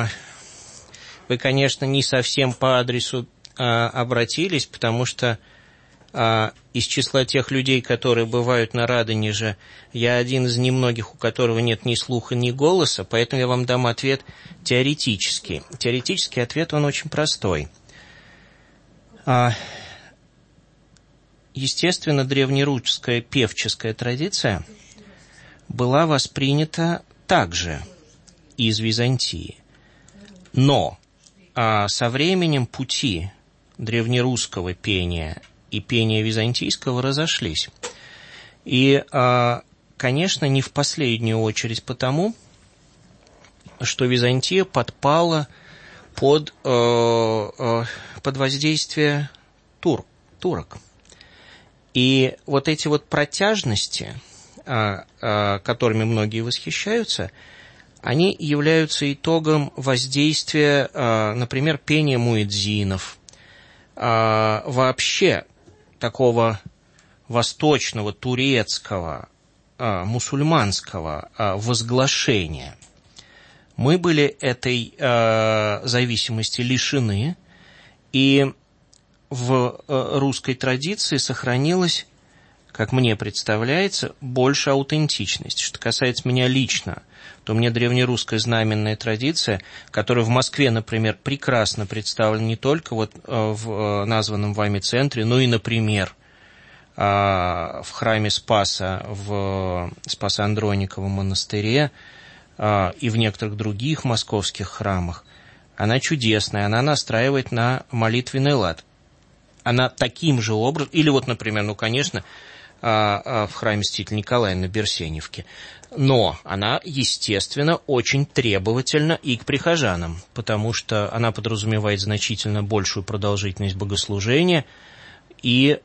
не совсем по адресу обратились, потому что из числа тех людей, которые бывают на Радонеже, я один из немногих, у которого нет ни слуха, ни голоса, поэтому я вам дам ответ теоретический. Теоретический ответ, он очень простой. Естественно, древнерусская певческая традиция была воспринята также из Византии. Но со временем пути древнерусского пения и пения византийского разошлись. И, конечно, не в последнюю очередь потому, что Византия подпала под воздействие турок. И вот эти вот протяжности, которыми многие восхищаются, они являются итогом воздействия, например, пения муэдзинов, вообще такого восточного, турецкого, мусульманского возглашения. Мы были этой зависимости лишены, и в русской традиции сохранилась, как мне представляется, больше аутентичность. Что касается меня лично, то мне древнерусская знаменная традиция, которая в Москве, например, прекрасно представлена не только вот в названном вами центре, но и, например, в храме Спаса, в Спасо-Андрониковом монастыре и в некоторых других московских храмах, она чудесная, она настраивает на молитвенный лад. Она таким же образом, или вот, например, конечно, в храме Святителя Николая на Берсеневке, но она, естественно, очень требовательна и к прихожанам, потому что она подразумевает значительно большую продолжительность богослужения и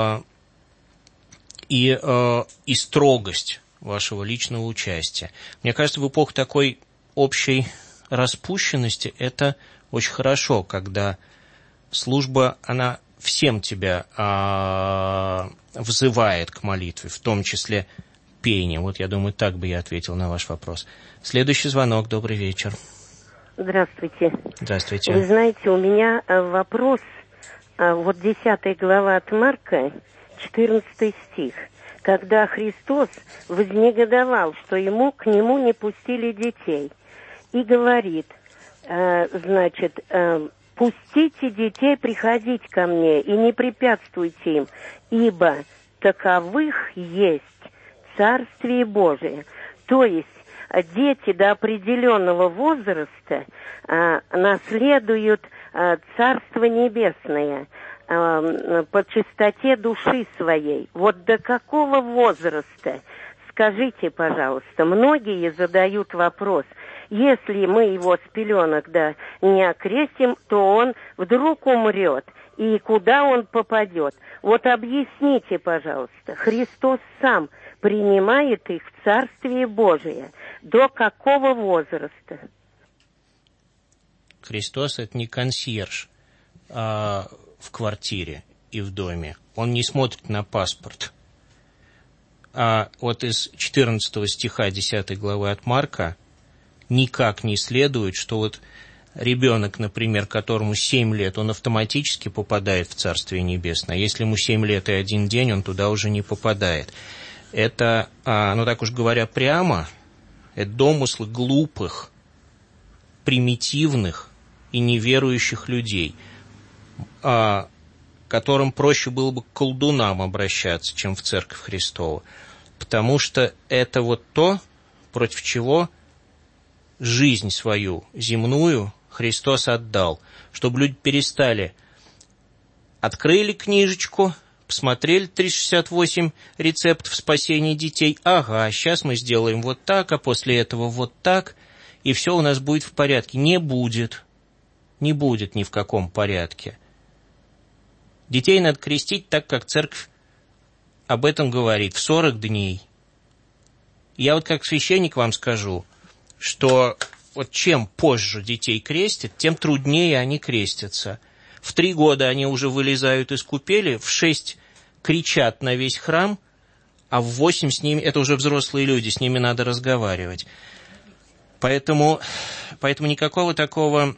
строгость вашего личного участия. Мне кажется, в эпоху такой общей распущенности это очень хорошо, когда служба, она всем тебя взывает к молитве, в том числе пение. Вот я думаю, так бы я ответил на ваш вопрос. Следующий звонок. Добрый вечер.
Здравствуйте.
Здравствуйте.
Вы знаете, у меня вопрос. Вот 10 глава от Марка, 14 стих. Когда Христос вознегодовал, что к нему не пустили детей, и говорит, значит, «Пустите детей приходить ко мне, и не препятствуйте им, ибо таковых есть Царствие Божие». То есть дети до определенного возраста наследуют Царство Небесное по чистоте души своей. Вот до какого возраста? Скажите, пожалуйста, многие задают вопрос, если мы его с пеленок не окрестим, то он вдруг умрет, и куда он попадет? Вот объясните, пожалуйста, Христос сам принимает их в Царствие Божие. До какого возраста?
Христос – это не консьерж в квартире и в доме. Он не смотрит на паспорт. Вот из 14 стиха 10 главы от Марка никак не следует, что вот ребенок, например, которому 7 лет, он автоматически попадает в Царствие Небесное. А если ему 7 лет и 1 день, он туда уже не попадает. Это, так уж говоря прямо, это домыслы глупых, примитивных и неверующих людей, которым проще было бы к колдунам обращаться, чем в Церковь Христову. Потому что это вот то, против чего жизнь свою земную Христос отдал, чтобы люди перестали, открыли книжечку, посмотрели 368 рецептов спасения детей, ага, сейчас мы сделаем вот так, а после этого вот так, и все у нас будет в порядке. Не будет ни в каком порядке. Детей надо крестить так, как Церковь об этом говорит, в 40 дней. Я вот как священник вам скажу, что вот чем позже детей крестят, тем труднее они крестятся. В 3 года они уже вылезают из купели, в 6 кричат на весь храм, а в 8 с ними, это уже взрослые люди, с ними надо разговаривать. Поэтому никакого такого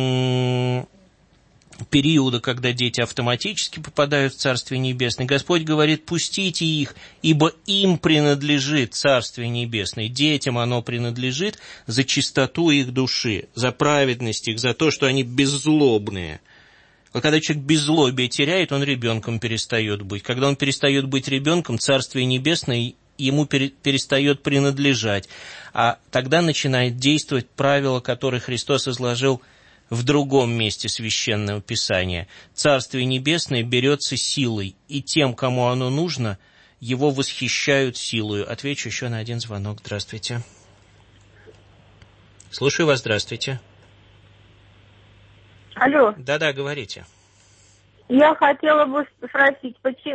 периода, когда дети автоматически попадают в Царствие Небесное. Господь говорит, пустите их, ибо им принадлежит Царствие Небесное. Детям оно принадлежит за чистоту их души, за праведность их, за то, что они беззлобные. Вот когда человек беззлобие теряет, он ребенком перестает быть. Когда он перестает быть ребенком, Царствие Небесное ему перестает принадлежать. А тогда начинает действовать правило, которое Христос изложил в другом месте Священного Писания. Царствие Небесное берется силой, и тем, кому оно нужно, его восхищают силою. Отвечу еще на один звонок. Здравствуйте. Слушаю вас, здравствуйте.
Алло.
Да-да, говорите.
Я хотела бы спросить, почему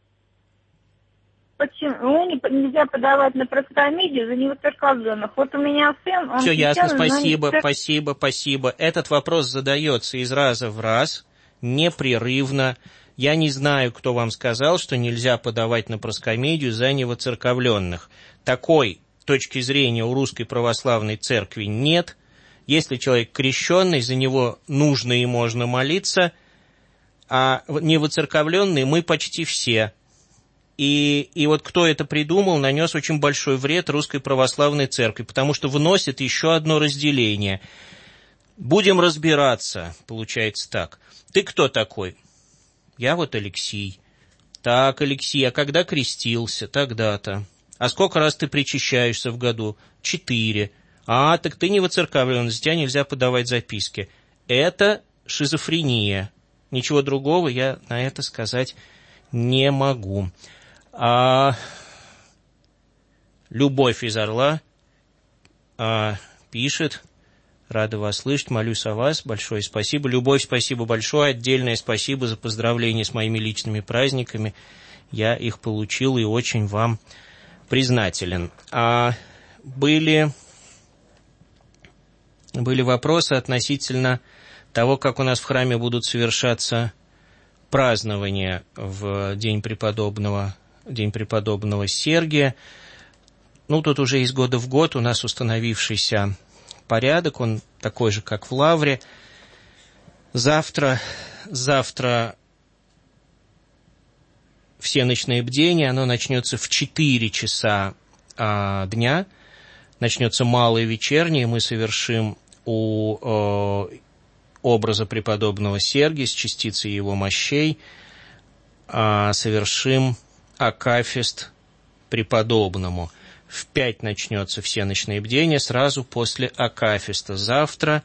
нельзя подавать на проскомидию за невыцерковленных? Вот у меня сын, он...
Все ясно,
спасибо.
Спасибо. Этот вопрос задается из раза в раз, непрерывно. Я не знаю, кто вам сказал, что нельзя подавать на проскомидию за невыцерковленных. Такой точки зрения у Русской Православной Церкви нет. Если человек крещенный, за него нужно и можно молиться, а невыцерковленные мы почти все. И вот кто это придумал, нанес очень большой вред Русской Православной Церкви, потому что вносит еще одно разделение. Будем разбираться, получается так. Ты кто такой? Я вот Алексей. Так, Алексей, а когда крестился? Тогда-то. А сколько раз ты причащаешься в году? 4. А, так ты не воцерковлен, за тебя нельзя подавать записки. Это шизофрения. Ничего другого я на это сказать не могу. Любовь из Орла пишет: рада вас слышать, молюсь о вас, большое спасибо. Любовь, спасибо большое, отдельное спасибо за поздравления с моими личными праздниками. Я их получил и очень вам признателен. Были вопросы относительно того, как у нас в храме будут совершаться празднования в День преподобного Сергия. Тут уже из года в год у нас установившийся порядок, он такой же, как в Лавре. Завтра всеночное бдение, оно начнется в 4 часа дня, начнется малое вечернее, мы совершим у образа преподобного Сергия с частицей его мощей, совершим акафист преподобному. В 5 начнется всеночное бдение, сразу после акафиста завтра.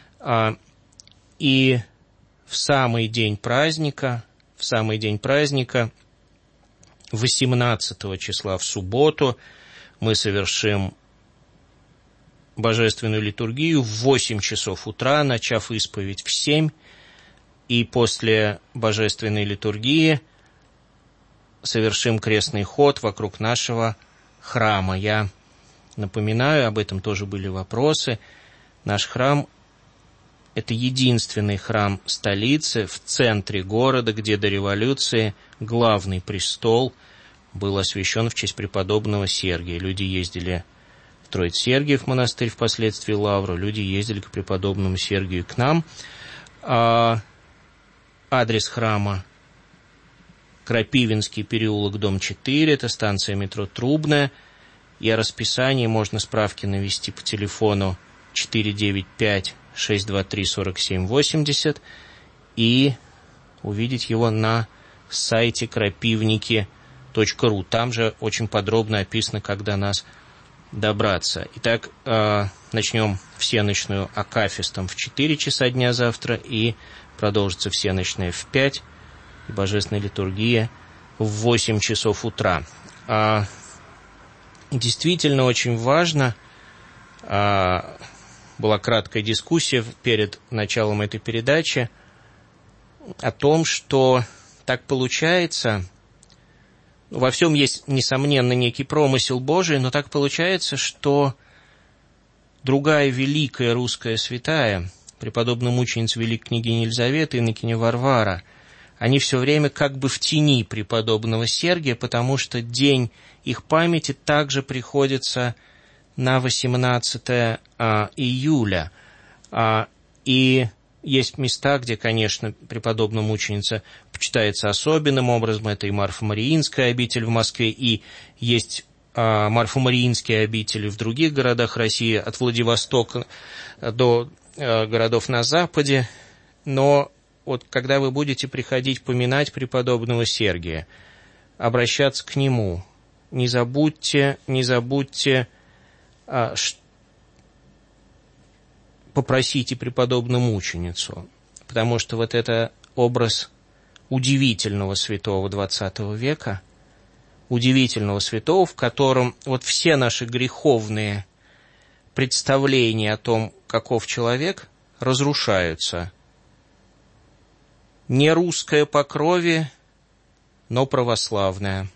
И в самый день праздника, 18 числа в субботу, мы совершим божественную литургию в 8 часов утра, начав исповедь в 7, и после божественной литургии совершим крестный ход вокруг нашего храма. Я напоминаю, об этом тоже были вопросы. Наш храм – это единственный храм столицы в центре города, где до революции главный престол был освящен в честь преподобного Сергия. Люди ездили в Троиц-Сергиев монастырь, впоследствии Лавру, люди ездили к преподобному Сергию к нам. Адрес храма – Крапивинский переулок, дом 4, это станция метро Трубная. И о расписании можно справки навести по телефону 495-623-4780 и увидеть его на сайте крапивники.ру. Там же очень подробно описано, как до нас добраться. Итак, начнем всеночную акафистом в 4 часа дня завтра, и продолжится всеночная в 5, и божественная литургия в 8 часов утра. Действительно очень важно, была краткая дискуссия перед началом этой передачи о том, что так получается, во всем есть, несомненно, некий промысел Божий, но так получается, что другая великая русская святая, преподобная мученица великой княгини Елизаветы, инокиня Варвара, они все время как бы в тени преподобного Сергия, потому что день их памяти также приходится на 18 июля. И есть места, где, конечно, преподобная мученица почитается особенным образом. Это и Марфо-Мариинская обитель в Москве, и есть Марфо-Мариинские обители в других городах России, от Владивостока до городов на Западе. Но вот когда вы будете приходить поминать преподобного Сергия, обращаться к нему, не забудьте попросите преподобную мученицу, потому что вот это образ удивительного святого XX века, удивительного святого, в котором вот все наши греховные представления о том, каков человек, разрушаются. Не русское по крови, но православное.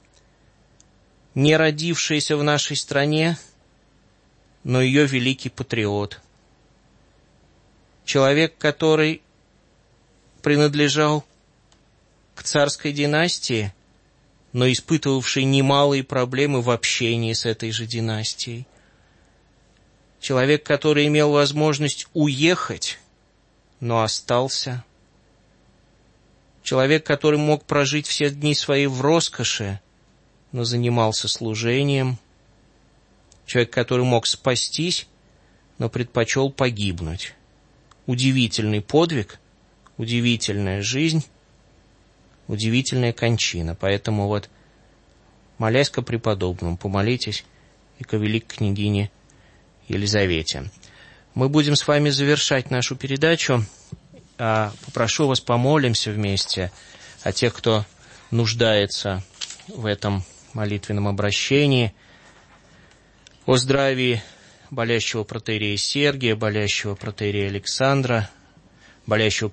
Не родившаяся в нашей стране, но ее великий патриот. Человек, который принадлежал к царской династии, но испытывавший немалые проблемы в общении с этой же династией. Человек, который имел возможность уехать, но остался. Человек, который мог прожить все дни свои в роскоши, но занимался служением. Человек, который мог спастись, но предпочел погибнуть. Удивительный подвиг, удивительная жизнь, удивительная кончина. Поэтому вот, молясь ко преподобному, помолитесь и ко великой княгине Елизавете. Мы будем с вами завершать нашу передачу. Попрошу вас, помолимся вместе о тех, кто нуждается в этом молитвенном обращении, о здравии болящего протоиерея Сергия, болящего протоиерея Александра, болящего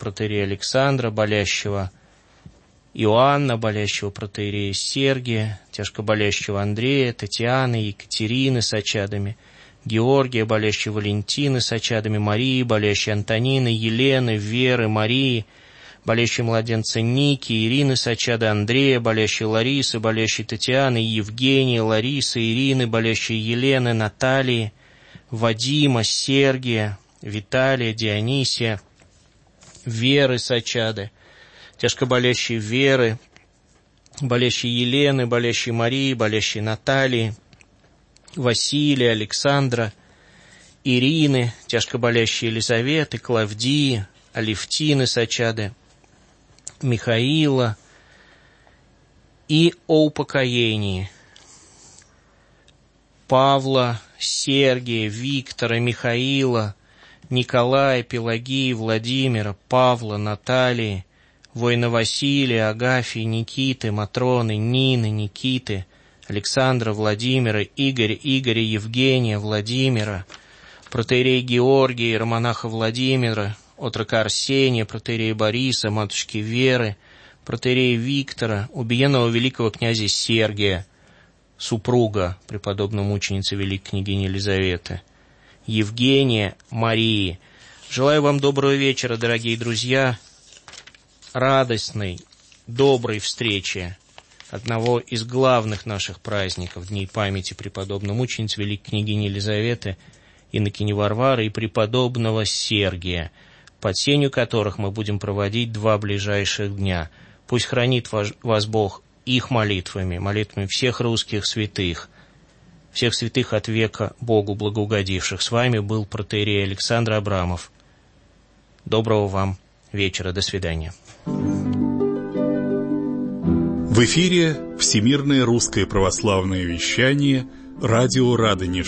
Иоанна, болящего протоиерея Сергия, тяжко болящего Андрея, Татьяны, Екатерины с очадами, Георгия, болящей Валентины с очадами, Марии, болящей Антонины, Елены, Веры, Марии, болящей младенца Ники, Ирины с очада Андрея, болящей Ларисы, болящей Татьяны, Евгении, Ларисы, Ирины, болящей Елены, Натальи, Вадима, Сергия, Виталия, Дионисия, Веры с очады, тяжко болящей Веры, болящей Елены, болящей Марии, болящей Натальи, Василия, Александра, Ирины, тяжко болящей Елизаветы, Клавдии, Алевтины с очады, Михаила, и о упокоении Павла, Сергия, Виктора, Михаила, Николая, Пелагии, Владимира, Павла, Натальи, воина Василия, Агафьи, Никиты, Матроны, Нины, Никиты, Александра, Владимира, Игоря, Евгения, Владимира, протоиерея Георгия, иеромонаха Владимира, отрока Арсения, протоиерея Бориса, матушки Веры, протоиерея Виктора, убиенного великого князя Сергия, супруга преподобной мученицы великой княгини Елизаветы, Евгения, Марии. Желаю вам доброго вечера, дорогие друзья, радостной, доброй встречи одного из главных наших праздников, дней памяти преподобной мученицы великой княгини Елизаветы, инокини Варвары и преподобного Сергия, под сенью которых мы будем проводить 2 ближайших дня. Пусть хранит вас Бог их молитвами, молитвами всех русских святых от века Богу благоугодивших. С вами был протоиерей Александр Абрамов. Доброго вам вечера, до свидания.
В эфире Всемирное русское православное вещание, радио Радонеж.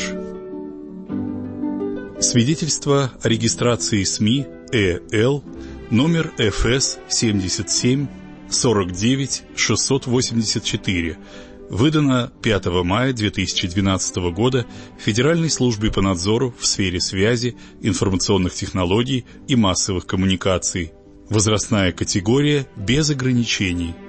Свидетельство о регистрации СМИ ЭЛ номер ФС 77 49 684, выдано 5 мая 2012 года Федеральной службой по надзору в сфере связи, информационных технологий и массовых коммуникаций. Возрастная категория без ограничений.